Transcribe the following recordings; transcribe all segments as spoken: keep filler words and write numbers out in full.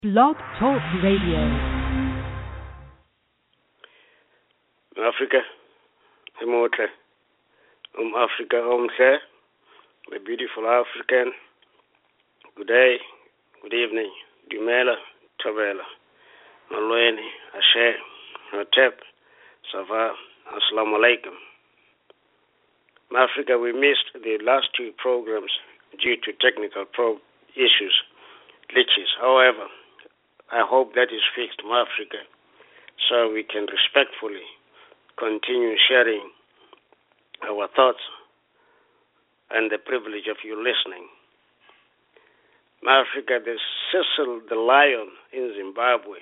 Blog Talk Radio. Africa, Emote, um Africa, um sir, the beautiful African. Good day, good evening, Dumela, Tabela, Malweni, Ashe, Hotep, Sava, Assalamu alaikum. Africa, we missed the last two programs due to technical pro issues, glitches. However, I hope that is fixed in Africa so we can respectfully continue sharing our thoughts and the privilege of you listening. Africa, the Cecil the lion in Zimbabwe,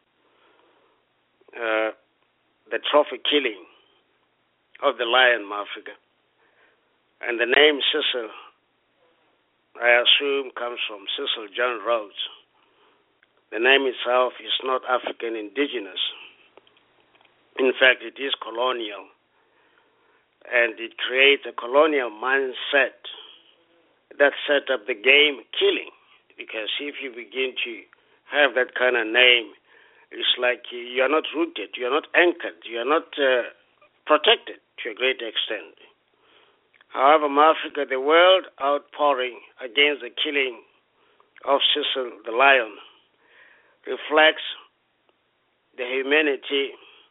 uh, the trophy killing of the lion, Africa, and the name Cecil, I assume, comes from Cecil John Rhodes. The name itself is not African indigenous. In fact, it is colonial, and it creates a colonial mindset that set up the game killing. Because if you begin to have that kind of name, it's like you're not rooted, you're not anchored, you're not uh, protected to a great extent. However, in Africa, the world outpouring against the killing of Cecil the lion reflects the humanity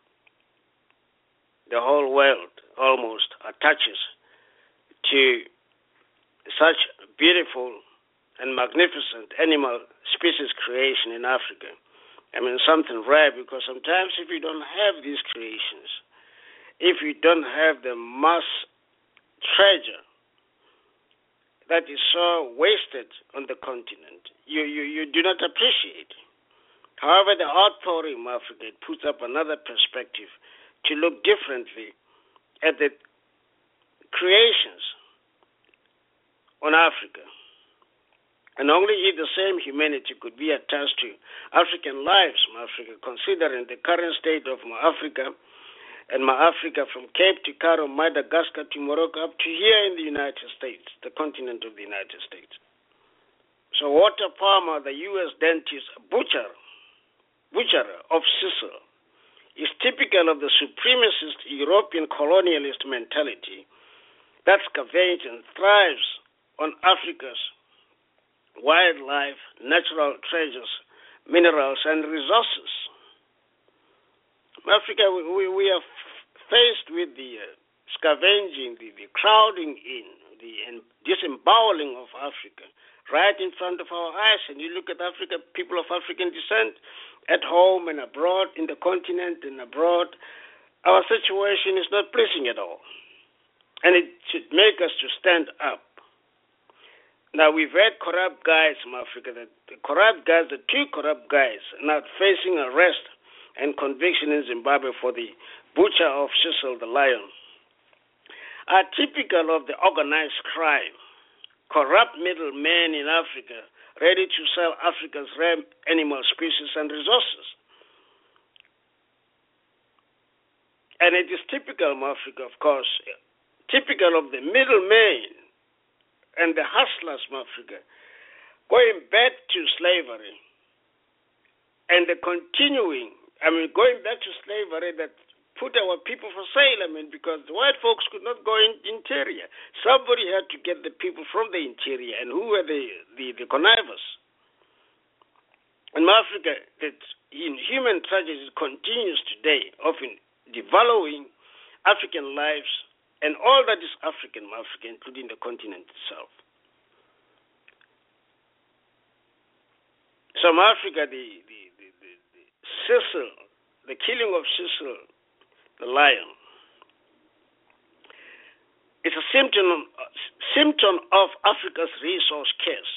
the whole world almost attaches to such beautiful and magnificent animal species creation in Africa. I mean, something rare, because sometimes if you don't have these creations, if you don't have the mass treasure that is so wasted on the continent, you, you, you do not appreciate. However, the outpouring of Africa puts up another perspective to look differently at the creations on Africa. And only if the same humanity could be attached to African lives, Africa, considering the current state of Africa and Africa from Cape to Cairo, Madagascar to Morocco, up to here in the United States, the continent of the United States. So Walter Palmer, the U S dentist, butcher, butcherer of Cecil, is typical of the supremacist European colonialist mentality that scavenges and thrives on Africa's wildlife, natural treasures, minerals, and resources. Africa, we, we, we are faced with the uh, scavenging, the, the crowding in, the disemboweling of Africa right in front of our eyes. And you look at Africa, people of African descent, at home and abroad, in the continent and abroad, our situation is not pleasing at all. And it should make us to stand up. Now, we've had corrupt guys from Africa, the, the corrupt guys, the two corrupt guys, now facing arrest and conviction in Zimbabwe for the butcher of Cecil the lion, are typical of the organized crime, corrupt middlemen in Africa, ready to sell Africa's rare animal species and resources. And it is typical of Africa, of course, typical of the middlemen and the hustlers of Africa, going back to slavery and the continuing, I mean, going back to slavery that put our people for sale, I mean, because the white folks could not go in interior. Somebody had to get the people from the interior, and who were the, the, the connivers? In Africa, that in human tragedy continues today, often devaluing African lives and all that is African, Africa, including the continent itself. So in Africa, the, the, the, the, the Cecil, the killing of Cecil the lion, is a symptom, symptom of Africa's resource curse,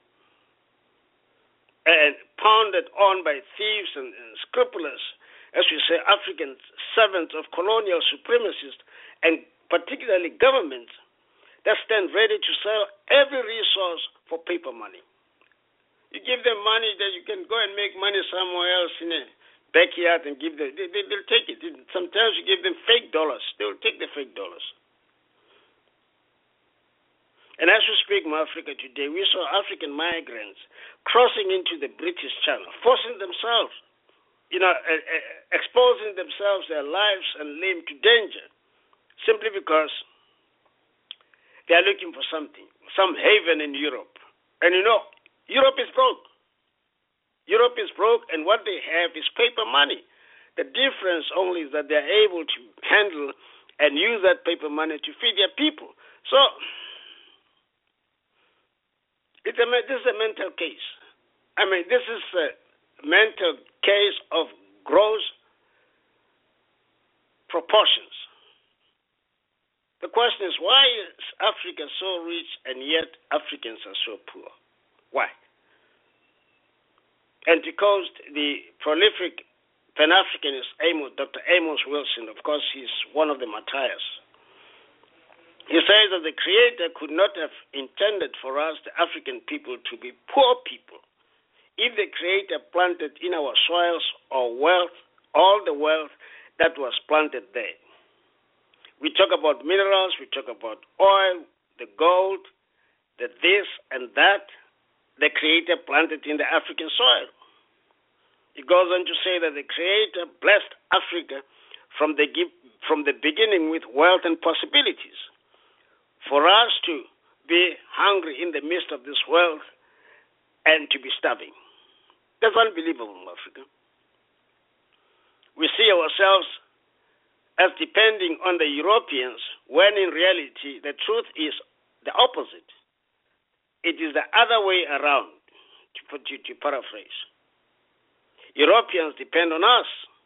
and pounded on by thieves and, and scrupulous, as we say, African servants of colonial supremacists, and particularly governments that stand ready to sell every resource for paper money. You give them money that you can go and make money somewhere else in a backyard and give them, they, they, they'll take it. Sometimes you give them fake dollars. They'll take the fake dollars. And as we speak, in Africa today, we saw African migrants crossing into the British Channel, forcing themselves, you know, uh, uh, exposing themselves, their lives and limb to danger, simply because they are looking for something, some haven in Europe. And you know, Europe is broke. Europe is broke, and what they have is paper money. The difference only is that they are able to handle and use that paper money to feed their people. So, it's a, this is a mental case. I mean, this is a mental case of gross proportions. The question is, why is Africa so rich and yet Africans are so poor? Why? And to quote the prolific Pan-Africanist Amos, Doctor Amos Wilson, of course, he's one of the martyrs. He says that the Creator could not have intended for us, the African people, to be poor people if the Creator planted in our soils or wealth, all the wealth that was planted there. We talk about minerals, we talk about oil, the gold, the this and that, the Creator planted in the African soil. It goes on to say that the Creator blessed Africa from the, from the beginning with wealth and possibilities. For us to be hungry in the midst of this wealth and to be starving. That's unbelievable in Africa. We see ourselves as depending on the Europeans, when in reality the truth is the opposite. It is the other way around, to, put, to, to paraphrase. Europeans depend on us.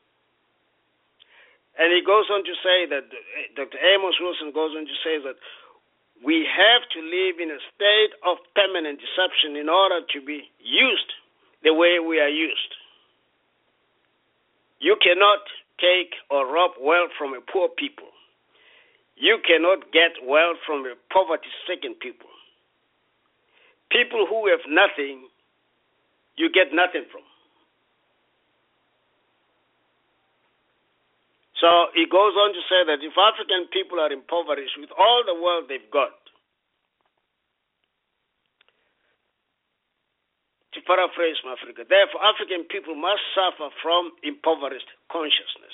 And he goes on to say that, Doctor Amos Wilson goes on to say that we have to live in a state of permanent deception in order to be used the way we are used. You cannot take or rob wealth from a poor people. You cannot get wealth from a poverty-stricken people. People who have nothing, you get nothing from. So he goes on to say that if African people are impoverished with all the wealth they've got, to paraphrase from Africa, therefore African people must suffer from impoverished consciousness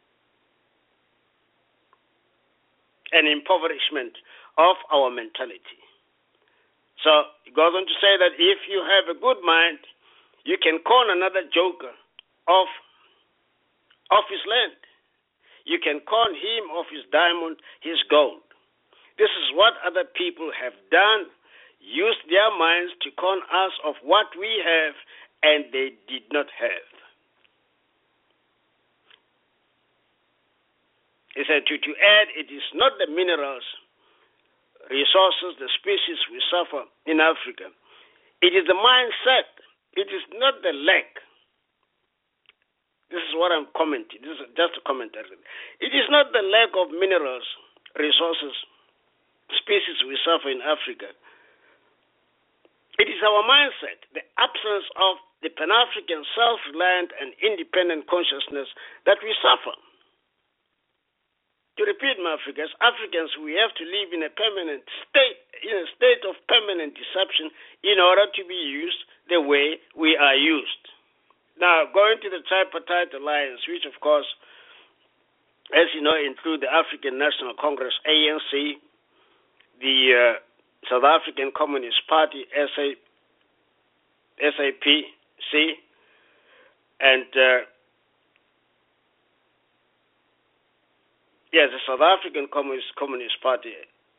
and impoverishment of our mentality. So he goes on to say that if you have a good mind, you can con another joker off, off his land. You can con him of his diamond, his gold. This is what other people have done, used their minds to con us of what we have and they did not have. He said, to, to add, it is not the minerals, resources, the species we suffer in Africa. It is the mindset. It is not the lack. This is what I'm commenting. This is just a commentary. It is not the lack of minerals, resources, species we suffer in Africa. It is our mindset, the absence of the Pan-African self-reliant and independent consciousness that we suffer. To repeat, my Africans, Africans, we have to live in a permanent state, in a state of permanent deception in order to be used the way we are used. Now, going to the Tripartite Alliance, which, of course, as you know, include the African National Congress, A N C, the uh, South African Communist Party, S A P C, and, uh, yes, the South African Communist, Communist Party,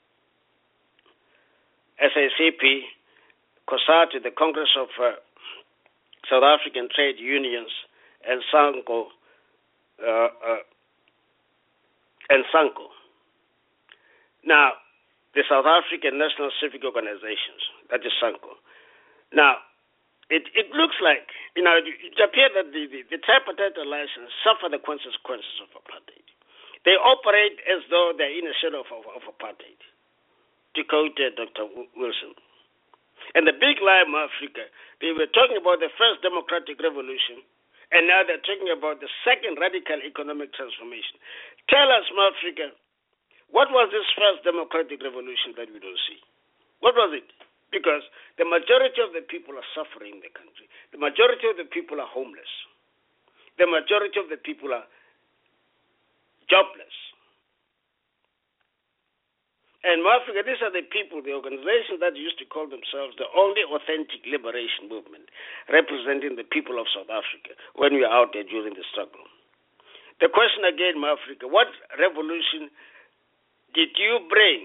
S A C P, COSATU, the Congress of uh, South African Trade Unions, and SANCO, uh, uh, and SANCO. Now, the South African National Civic Organizations, that is SANCO. Now, it, it looks like, you know, it, it appears that the, the, the Tripartite Alliance suffer the consequences of apartheid. They operate as though they're in a shadow of, of, of apartheid, to quote uh, Doctor Wilson. And the big lie in Africa, they were talking about the first democratic revolution, and now they're talking about the second radical economic transformation. Tell us, Africa, what was this first democratic revolution that we don't see? What was it? Because the majority of the people are suffering in the country. The majority of the people are homeless. The majority of the people are jobless. And Africa, these are the people, the organizations that used to call themselves the only authentic liberation movement, representing the people of South Africa when we were out there during the struggle. The question again, Africa, what revolution did you bring?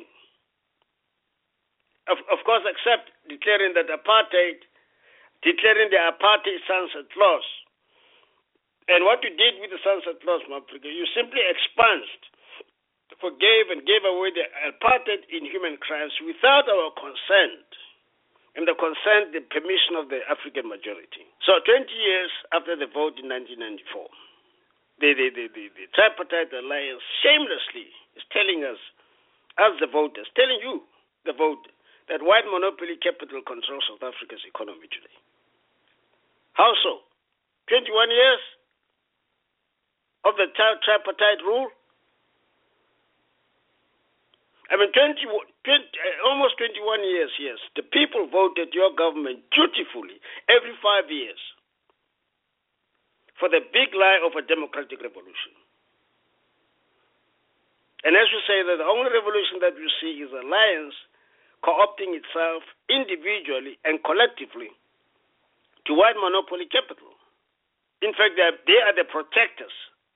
Of, of course, except declaring that apartheid, declaring the apartheid sunset clause. And what you did with the sunset clause, Africa, you simply expunged, forgave and gave away the apartheid inhuman crimes without our consent, and the consent, the permission of the African majority. So twenty years after the vote in nineteen ninety-four, the, the, the, the, the tripartite alliance shamelessly is telling us, as the voters, telling you, the vote, that white monopoly capital controls South Africa's economy today. How so? twenty-one years of the tripartite rule? I mean, twenty, twenty, almost twenty-one years, yes. The people voted your government dutifully every five years for the big lie of a democratic revolution. And as you say, that the only revolution that you see is alliance co-opting itself individually and collectively to white monopoly capital. In fact, they are, they are the protectors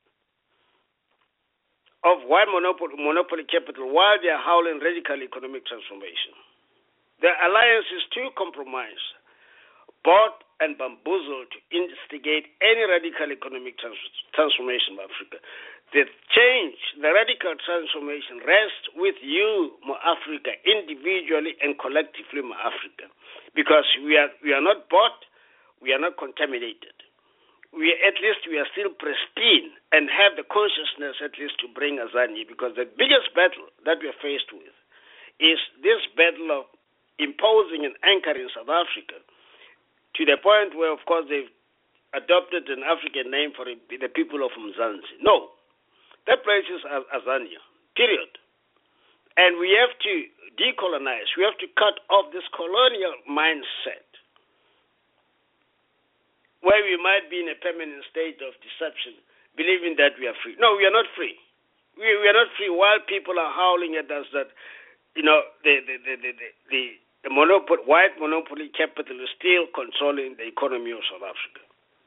of white monopoly, monopoly capital while they are howling radical economic transformation. The alliance is too compromised, bought and bamboozled to instigate any radical economic trans- transformation of Africa. The change, the radical transformation rests with you, Mo Africa, individually and collectively, Mo Africa, because we are we are not bought, we are not contaminated. We at least we are still pristine and have the consciousness at least to bring Azania, because the biggest battle that we are faced with is this battle of imposing an anchor in South Africa to the point where, of course, they've adopted an African name for it, the people of Mzansi. No, that place is Azania, period. And we have to decolonize. We have to cut off this colonial mindset where we might be in a permanent state of deception, believing that we are free. No, we are not free. We, we are not free while people are howling at us that, you know, the the the the, the, the monopoly, white monopoly capital is still controlling the economy of South Africa.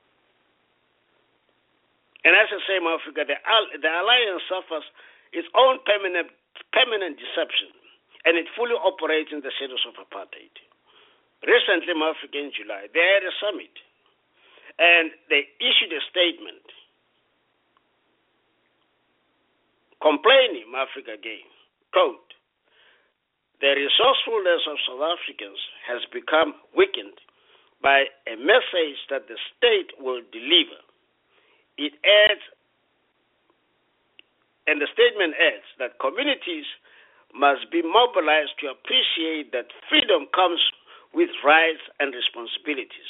And as I say, Africa, the, the alliance suffers its own permanent permanent deception, and it fully operates in the shadows of apartheid. Recently, Africa, in July, they had a summit. And they issued a statement complaining, Africa again, quote, the resourcefulness of South Africans has become weakened by a message that the state will deliver. It adds, and the statement adds, that communities must be mobilized to appreciate that freedom comes with rights and responsibilities.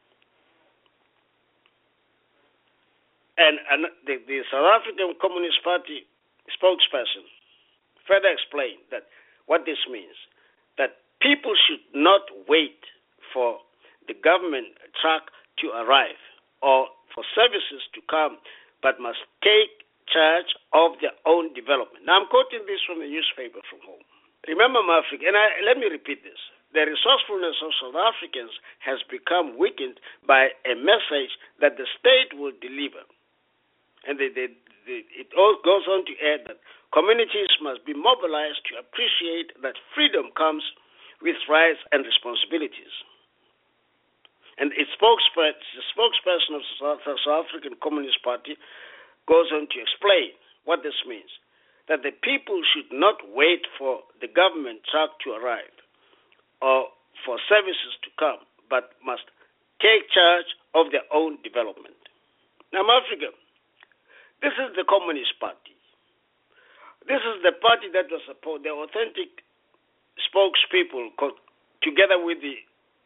And, and the, the South African Communist Party spokesperson further explained that what this means, that people should not wait for the government truck to arrive or for services to come, but must take charge of their own development. Now, I'm quoting this from the newspaper from home. Remember, Africa, and I, let me repeat this. The resourcefulness of South Africans has become weakened by a message that the state will deliver. And they, they, they, it all goes on to add that communities must be mobilized to appreciate that freedom comes with rights and responsibilities. And its spokesperson, the spokesperson of the South African Communist Party goes on to explain what this means, that the people should not wait for the government truck to arrive or for services to come, but must take charge of their own development. Now, Africa, this is the Communist Party. This is the party that was supposed, the authentic spokespeople, together with the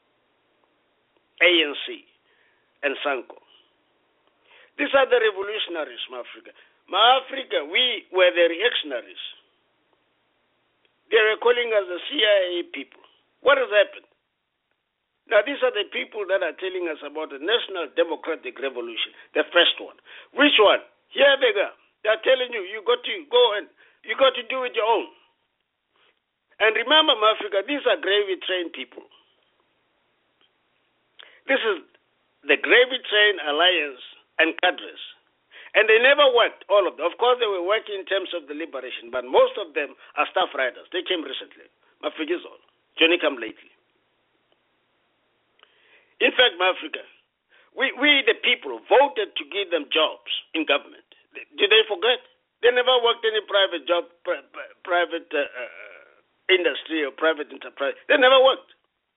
A N C and SANCO. These are the revolutionaries, Ma Africa. Ma Africa, we were the reactionaries. They were calling us the C I A people. What has happened? Now, these are the people that are telling us about the National Democratic Revolution, the first one. Which one? Here they go. They are telling you, you got to go and you got to do it your own. And remember, Africa, these are gravy train people. This is the Gravy Train Alliance and cadres. And they never worked, all of them. Of course, they were working in terms of the liberation, but most of them are staff riders. They came recently. Mafigizol, Johnny come lately. In fact, Africa, we, we the people voted to give them jobs in government. Did they forget? They never worked any private job, pri- private uh, uh, industry or private enterprise. They never worked.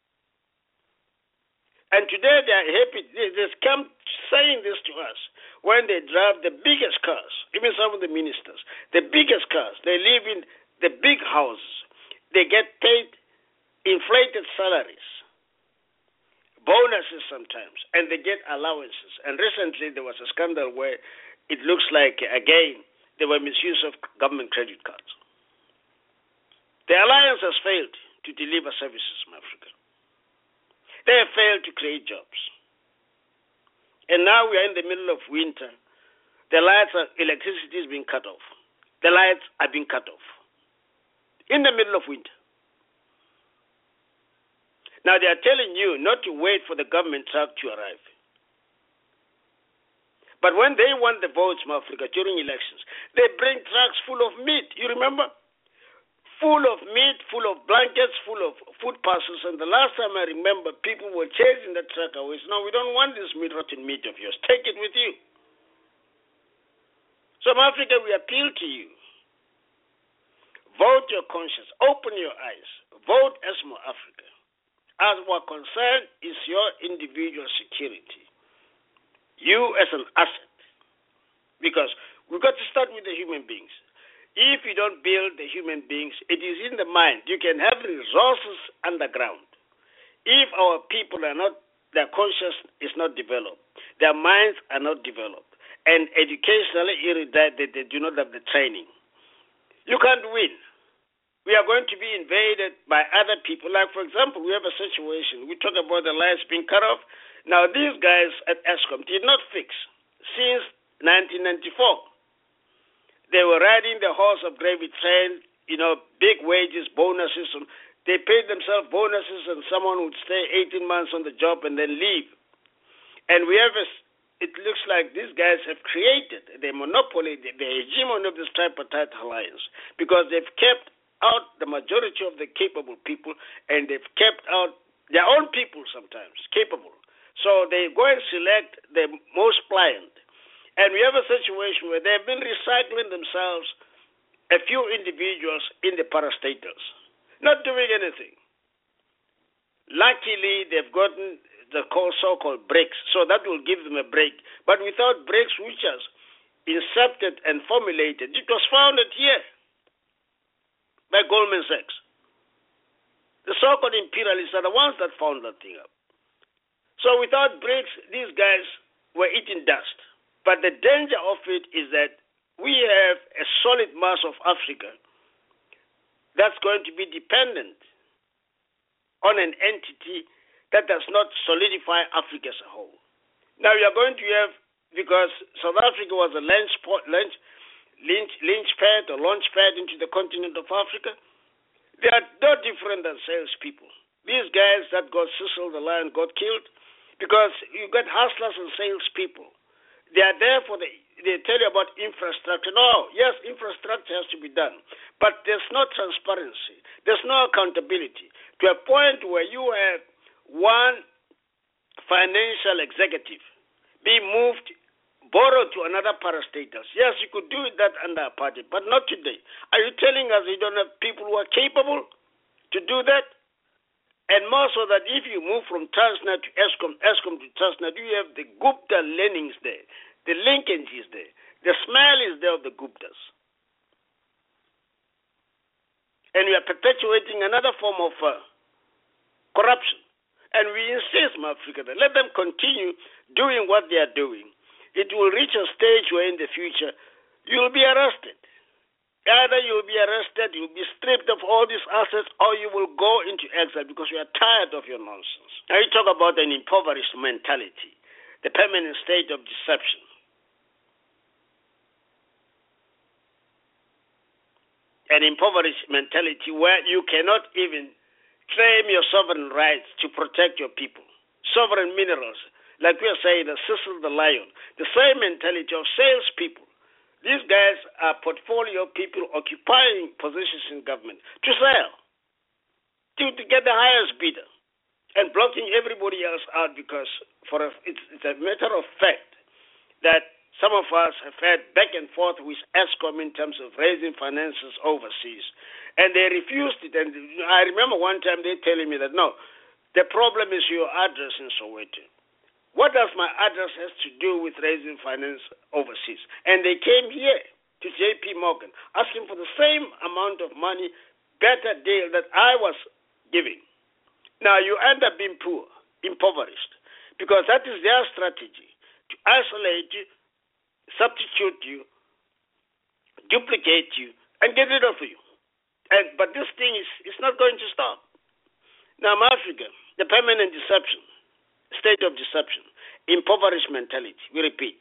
And today they are happy. They, they come saying this to us when they drive the biggest cars, even some of the ministers, the biggest cars. They live in the big houses. They get paid inflated salaries, bonuses sometimes, and they get allowances. And recently there was a scandal where it looks like, again, there were misuse of government credit cards. The alliance has failed to deliver services in Africa. They have failed to create jobs. And now we are in the middle of winter. The lights are, electricity is being cut off. The lights are being cut off. In the middle of winter. Now they are telling you not to wait for the government truck to arrive. But when they want the votes in Africa during elections, they bring trucks full of meat. You remember? Full of meat, full of blankets, full of food parcels. And the last time I remember, people were chasing the truck away. No, we don't want this meat, rotten meat of yours. Take it with you. So, in Africa, we appeal to you. Vote your conscience. Open your eyes. Vote ESMO Africa. As our concern is your individual security. You as an asset. Because we've got to start with the human beings. If you don't build the human beings, it is in the mind. You can have resources underground. If our people are not, their conscience is not developed, their minds are not developed, and educationally erudite, they, they do not have the training, you can't win. We are going to be invaded by other people. Like, for example, we have a situation. We talk about the lights being cut off. Now, these guys at ESCOM did not fix since nineteen ninety-four. They were riding the horse of gravy train, you know, big wages, bonuses. They paid themselves bonuses, and someone would stay eighteen months on the job and then leave. And we have a, it looks like these guys have created the monopoly, the, the hegemony of this tripartite alliance, because they've kept out the majority of the capable people, and they've kept out their own people sometimes, capable. So they go and select the most pliant. And we have a situation where they've been recycling themselves, a few individuals in the parastatals, not doing anything. Luckily, they've gotten the so-called breaks, so that will give them a break. But without breaks, which was incepted and formulated, it was founded here by Goldman Sachs. The so-called imperialists are the ones that found that thing up. So without breaks, these guys were eating dust. But the danger of it is that we have a solid mass of Africa that's going to be dependent on an entity that does not solidify Africa as a whole. Now you are going to have, because South Africa was a launch, launch, launch, launch pad or launch pad into the continent of Africa, they are no different than salespeople. These guys that got Cecil the Lion got killed because you got hustlers and salespeople. They are there for the, they tell you about infrastructure. No, yes, infrastructure has to be done. But there's no transparency. There's no accountability. To a point where you have one financial executive be moved, borrowed to another parastatals. Yes, you could do that under apartheid, but not today. Are you telling us you don't have people who are capable to do that? And more so that if you move from Transnet to ESCOM, ESCOM to Transnet, you have the Gupta leanings there. The linkage is there. The smell is there of the Guptas. And we are perpetuating another form of uh, corruption. And we insist, Africa, that let them continue doing what they are doing. It will reach a stage where in the future you will be arrested. Either you'll be arrested, you'll be stripped of all these assets, or you will go into exile because you are tired of your nonsense. Now you talk about an impoverished mentality, the permanent state of deception. An impoverished mentality where you cannot even claim your sovereign rights to protect your people. Sovereign minerals, like we are saying, the Cecil the Lion, the same mentality of salespeople. These guys are portfolio people occupying positions in government to sell, to, to get the highest bidder, and blocking everybody else out because for a, it's, it's a matter of fact that some of us have had back and forth with Eskom in terms of raising finances overseas, and they refused it. And I remember one time they telling me that, no, the problem is your address in Soweto. What does my address has to do with raising finance overseas? And they came here to J P Morgan asking for the same amount of money, better deal that I was giving. Now you end up being poor, impoverished, because that is their strategy, to isolate you, substitute you, duplicate you, and get rid of you. And but this thing is it's not going to stop. Now Africa, the permanent deception, state of deception, impoverished mentality. We repeat.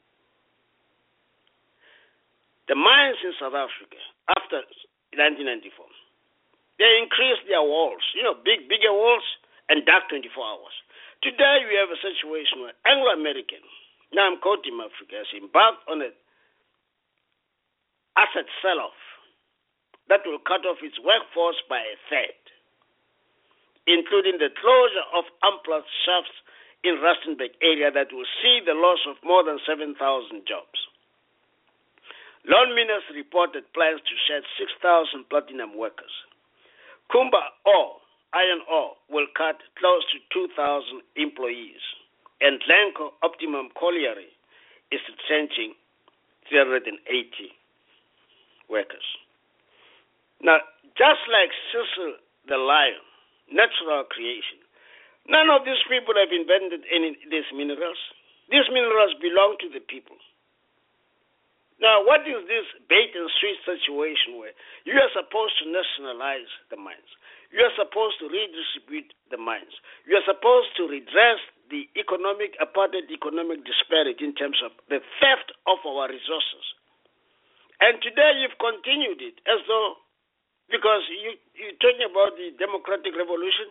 The mines in South Africa after nineteen ninety-four, they increased their walls, you know, big, bigger walls and dark twenty-four hours. Today we have a situation where Anglo-American, now I'm quoting Africa, has embarked on an asset sell-off that will cut off its workforce by a third, including the closure of Amplats shafts in Rustenburg area that will see the loss of more than seven thousand jobs. Lone Minas reported plans to shed six thousand platinum workers. Kumba ore, iron ore, will cut close to two thousand employees. And Glencore Optimum Colliery is retrenching three hundred eighty workers. Now, just like Cecil the Lion, natural creation, none of these people have invented any of these minerals. These minerals belong to the people. Now, what is this bait and switch situation where you are supposed to nationalize the mines? You are supposed to redistribute the mines. You are supposed to redress the economic, apartheid economic disparity in terms of the theft of our resources. And today you've continued it as though, because you, you're talking about the democratic revolution.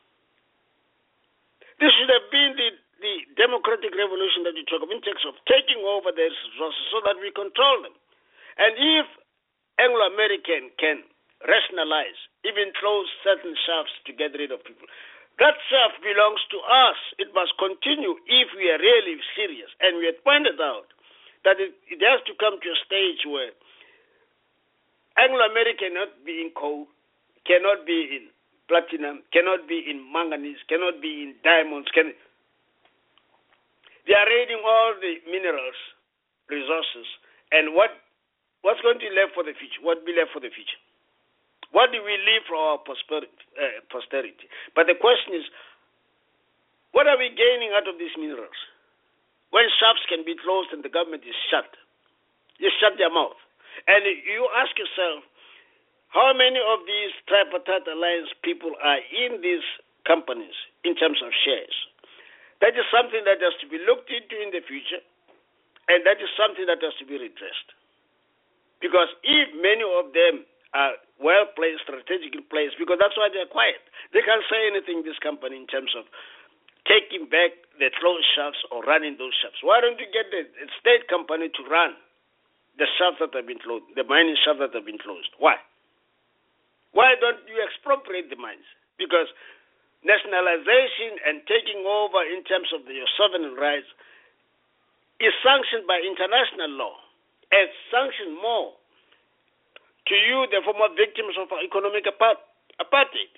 This should have been the, the democratic revolution that you talk of in terms of taking over their resources so that we control them. And if Anglo-American can rationalize, even close certain shafts to get rid of people, that shaft belongs to us. It must continue if we are really serious. And we had pointed out that it, it has to come to a stage where Anglo-American cannot be in coal, cannot be in platinum, cannot be in manganese, cannot be in diamonds. Can... They are raiding all the minerals, resources, and what what's going to be left for the future? What will be left for the future? What do we leave for our prosperity, uh, posterity? But the question is, what are we gaining out of these minerals? When shops can be closed and the government is shut, you shut their mouth. And you ask yourself, how many of these tripartite alliance people are in these companies in terms of shares? That is something that has to be looked into in the future, and that is something that has to be redressed. Because if many of them are well-placed, strategically placed, because that's why they're quiet. They can't say anything, this company, in terms of taking back the closed shafts or running those shafts. Why don't you get the state company to run the shafts that have been closed, the mining shafts that have been closed? Why? Why don't you expropriate the mines? Because nationalization and taking over in terms of the, your sovereign rights is sanctioned by international law. It's sanctioned more to you, the former victims of economic apartheid.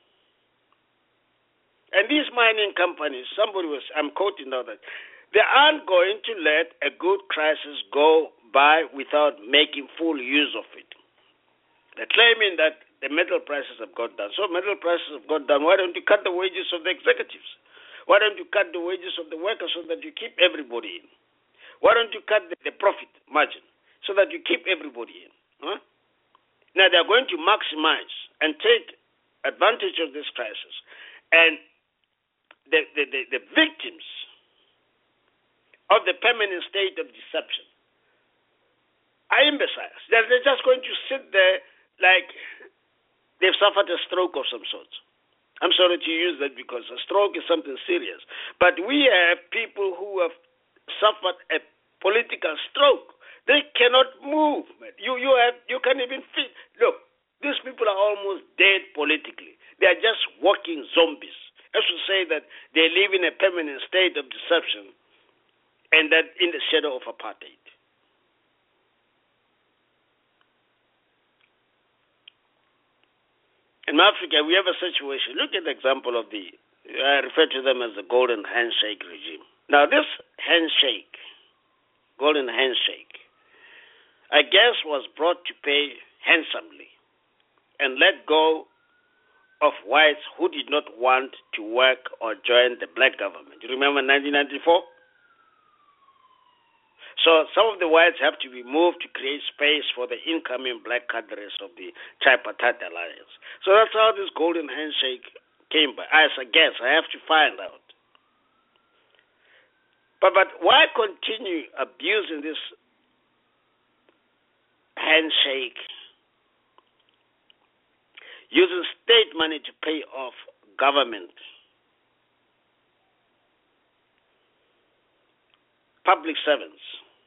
And these mining companies, somebody was, I'm quoting now that, they aren't going to let a good crisis go by without making full use of it. They're claiming that the metal prices have gone down. So metal prices have gone down. Why don't you cut the wages of the executives? Why don't you cut the wages of the workers so that you keep everybody in? Why don't you cut the, the profit margin so that you keep everybody in? Huh? Now they're going to maximize and take advantage of this crisis. And the, the, the, the victims of the permanent state of deception are imbeciles. They're, they're just going to sit there like they've suffered a stroke of some sort. I'm sorry to use that because a stroke is something serious. But we have people who have suffered a political stroke. They cannot move. You you have you can't even feel. Look, these people are almost dead politically. They are just walking zombies. I should say that they live in a permanent state of deception, and that in the shadow of apartheid. In Africa, we have a situation. Look at the example of the, I refer to them as the golden handshake regime. Now, this handshake, golden handshake, I guess was brought to pay handsomely and let go of whites who did not want to work or join the black government. You remember nineteen ninety-four? So some of the whites have to be moved to create space for the incoming black cadres of the tripartite alliance. So that's how this golden handshake came by. As a guess, I have to find out. But but why continue abusing this handshake, using state money to pay off government, public servants,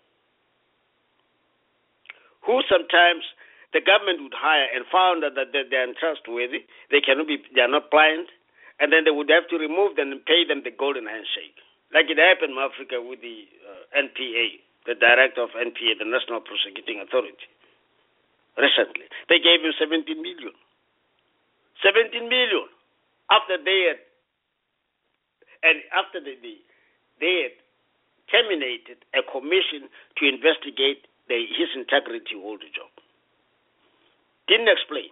who sometimes the government would hire and found that they are untrustworthy, they cannot be, they are not blind, and then they would have to remove them and pay them the golden handshake, like it happened in Africa with the uh, N P A, the director of N P A, the National Prosecuting Authority. Recently, they gave him seventeen million. seventeen million after they had, and after they they had terminated a commission to investigate the, his integrity hold the job. Didn't explain.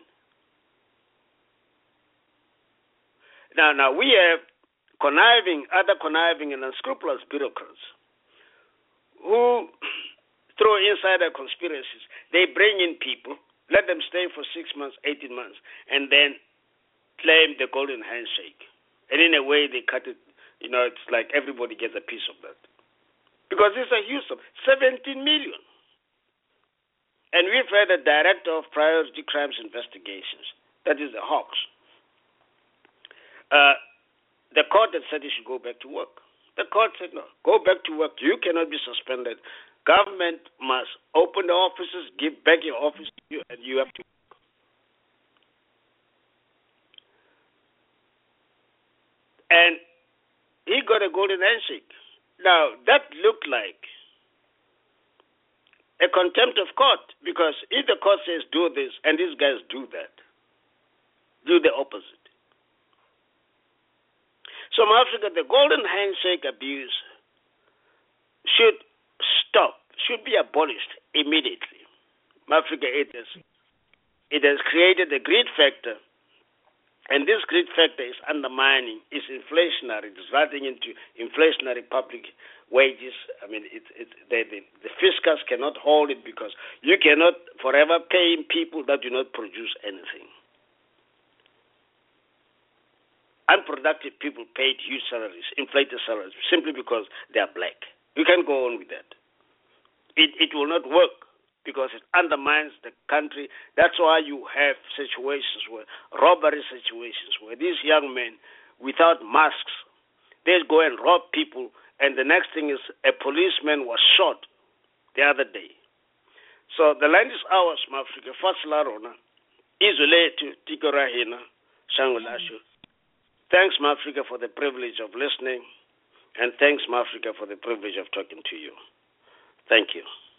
Now, now we have conniving, other conniving and unscrupulous bureaucrats who, through insider conspiracies, they bring in people, let them stay for six months, eighteen months, and then claim the golden handshake. And in a way, they cut it. You know, it's like everybody gets a piece of that. Because it's a huge sum, seventeen million. And we've had a director of priority crimes investigations. That is the Hawks. Uh, the court had said he should go back to work. The court said, no, go back to work. You cannot be suspended. Government must open the offices, give back your office to you, and you have to work. And he got a golden handshake. Now, that looked like a contempt of court, because if the court says do this and these guys do that, do the opposite. So in Africa, the golden handshake abuse should stop, should be abolished immediately. In Africa, it has, it has created a greed factor, and this greed factor is undermining, is inflationary, it's resulting into inflationary public wages. I mean, it, it, the, the, the fiscus cannot hold it because you cannot forever pay people that do not produce anything. Unproductive people paid huge salaries, inflated salaries, simply because they are black. You can't go on with that. It, it will not work because it undermines the country. That's why you have situations where, robbery situations, where these young men, without masks, they go and rob people. And the next thing is a policeman was shot the other day. So the land is ours, Mafrika. Fasla Rona. Izole to Tikorahina, Shangulashu. Thanks, Mafrika, for the privilege of listening. And thanks, Mafrika, for the privilege of talking to you. Thank you.